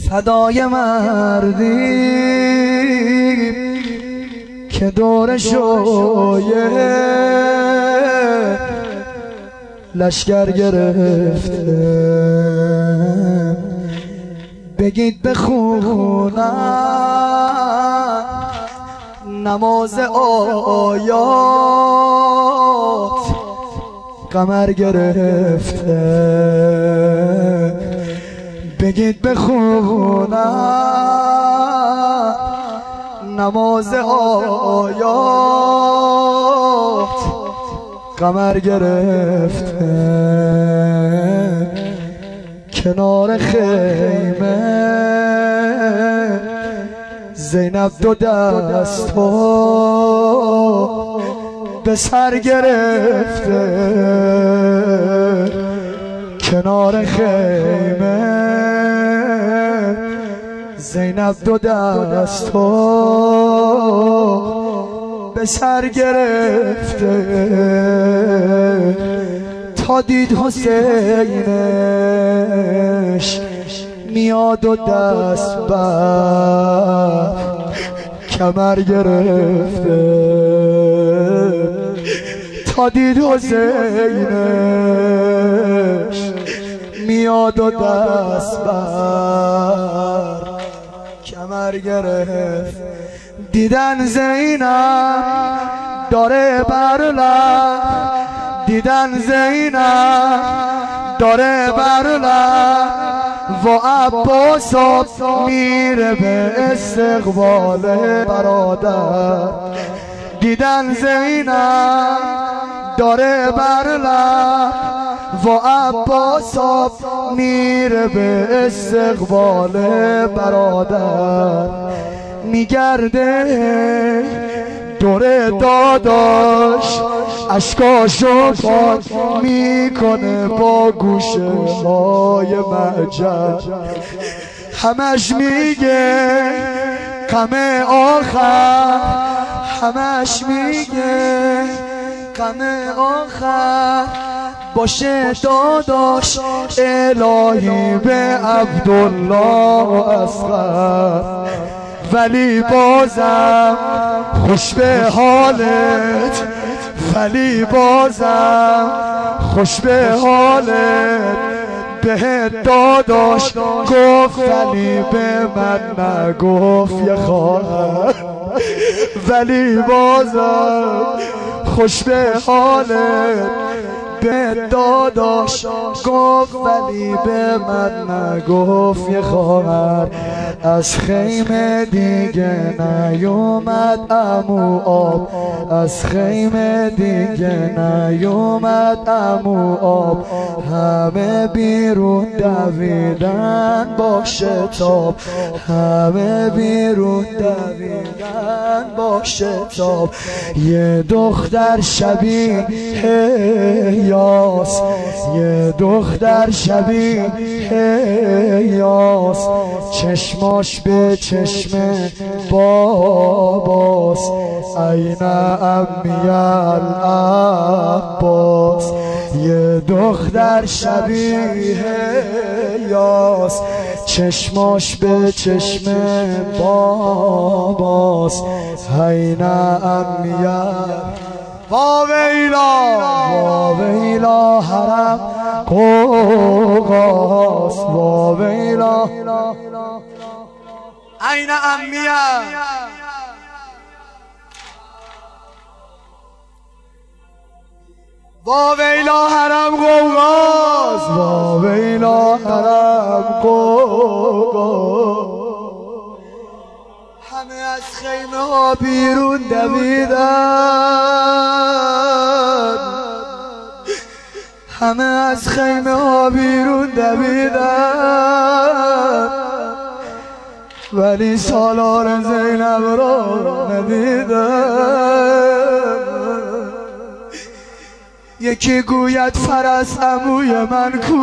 فدای مردی که دور شویه لشگر گرفته، بگید بخونم نماز آیات قمر گرفته، بگید بخونم نماز آیات قمر گرفته، کنار خیمه زینب دو دستو به سر گرفته، کنار خیمه زینب دو دستو به سر گرفته، تا دید حسینش میاد و دست بر کمر گرفته، تا دید حسینش میاد و دست بر کمر گرفت، دیدن زینب داره بر لب، دیدن زینب داره بر لب و عباس میره به استقبال برادر، دیدن زینب داره بر لب و عباس میره به استقبال برادر، میگرده دور داداش اشکاشو پاک میکنه با گوشه های معجب، همش میگه غم آخر، همش میگه غم آخر باشه داداش الهی به عبدالله و اصغر، ولی بازم خوش به حالت، ولی بازم خوش به حالت به داداش گفت، ولی به من نگفت یه خواهر، ولی بازم خوش به حالت به داداش گفت، ولی به من نگفت یه خواهر، از خیمه دیگه نیومد عمو آب، از خیمه دیگه نیومد عمو آب، همه بیرون دویدن با شتاب، همه بیرون دویدن با شتاب، یه دختر شبیه یاس، یه دختر شبیه یاس، چشماش به چشم باباس، این امی العباس، یه دختر شبیه یاس، چشماش به چشم باباس، این امی واویلا حرم قوقاس، واویلا این امیه، واویلا حرم قوقاس، واویلا حرم قوقاس، همه از خیمه ها بیرون دویدن، همه از خیمه ها بیرون دویدن، ولی سالار زینب را ندیدن، یکی گوید فرس عموی من کو،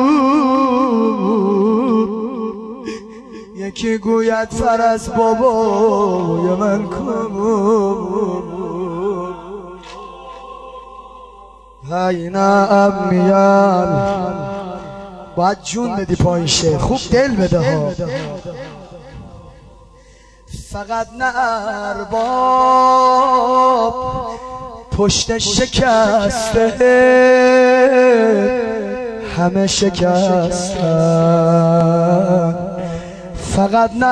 یکی گوید فرس بابای من کو، این امیان باید جون بدی پایین شعر، خوب دل بده ها. فقط نه ارباب پشت شکسته همه شکستن، فقط نه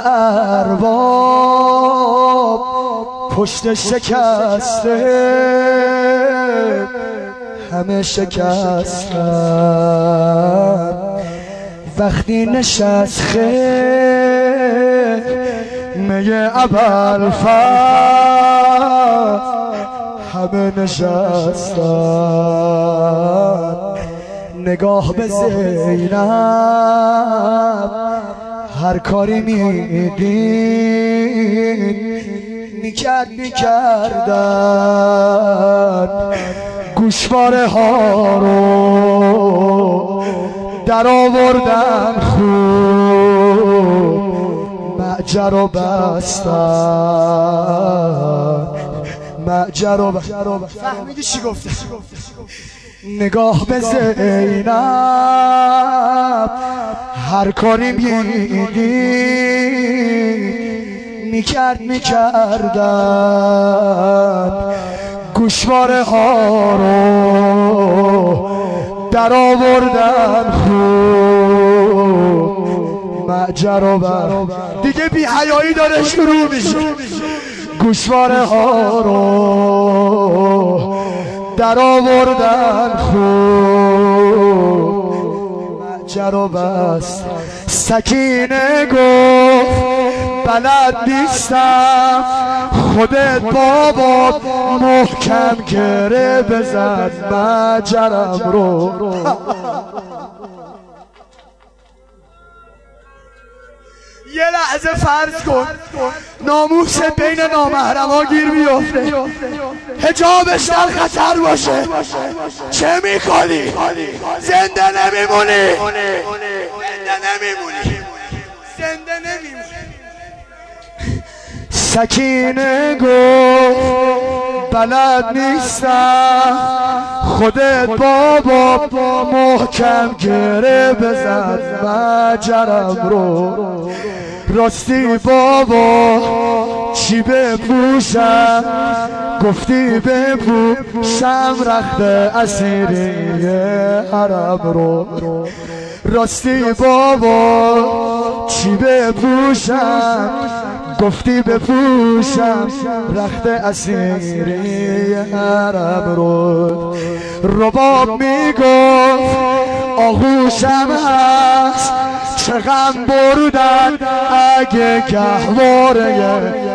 ارباب پشت شکسته همه شکستن. وقتی نشست خیمه ابوالفضل همه نشستن. نگاه به زینب هر کاری میدین میکردن. گوشواره ها رو در آوردن خوب معجر رو بستن، معجر رو بستن. فهمیدی چی گفته؟ نگاه به زینب هر کاری میکردن. گوشواره ها رو در آوردن خوب معجر رو بستن. دیگه بی حیایی داره شروع میشه. گوشواره ها رو در آوردن خوب معجر رو بست. سکینه گفت بلد نیستم خودت بابا محکم گره بزن معجرم رو. یه لحظه فرض کن ناموس بین نامحرما گیر بیفته، حجابش در خطر باشه، چه میکنی؟ زنده نمیمونی، زنده نمیمونی. سکینه گفت بلد نیستم خودت بابا محکم گره بزن معجرم رو. راستی بابا چی بپوشم گفتی بپوشم رخت اسیری حرم رو. راستی بابا چی بپوشم گفتی بپوشم رخت اسیری حرم رو. رباب میگفت آغوشم هست چه غم بردن اگه گهواره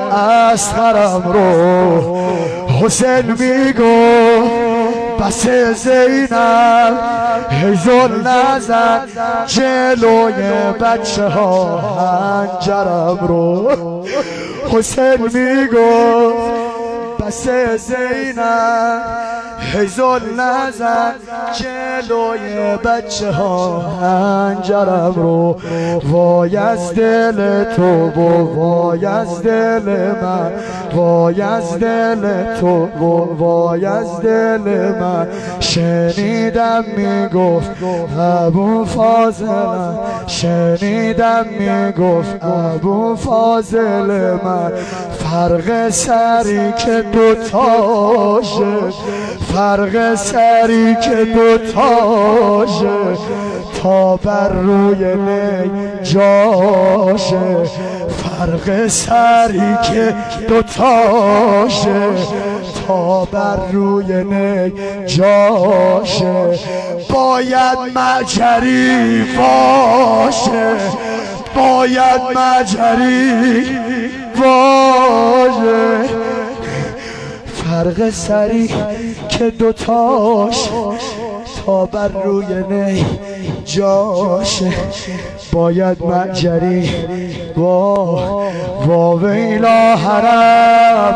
اصغرم رو. حسین میگفت بس زینب هیزل نزن جلوی بچه ها هنجرم رو. حسین میگفت بس زینب هیزل نزن جلوی بچه ها هنجرم رو. وای از دل تو و وای از دل من، وای از دل تو و وای از دل من. شنیدم میگفت ابوالفضل، شنیدم میگفت ابوالفضل من. فرق سری که دوتاشه، فرق سری که دوتاشه تا بر روی نی جاشه. فرق سری که دوتاشه تا بر روی نی جاشه. باید معجری باشه، باید معجری باشه. فرق سری که دوتاش تا بر روی نی جاشه. باید معجری وا ویلا حرم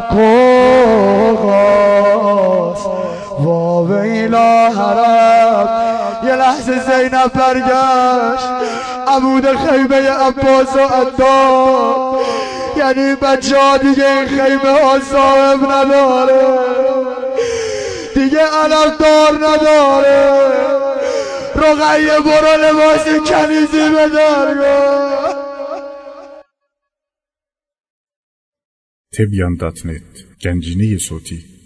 کوغاز، وا ویلا حرم. یه لحظه زینب برگشت عمود خیمه عباس و عداد، یعنی بچه ها دیگه این خیمه ها صاحب نداره، دیگه علم دار نداره. رقیه برو لباس کنیزی بدار. Tebyan.net Gənciniyi Soti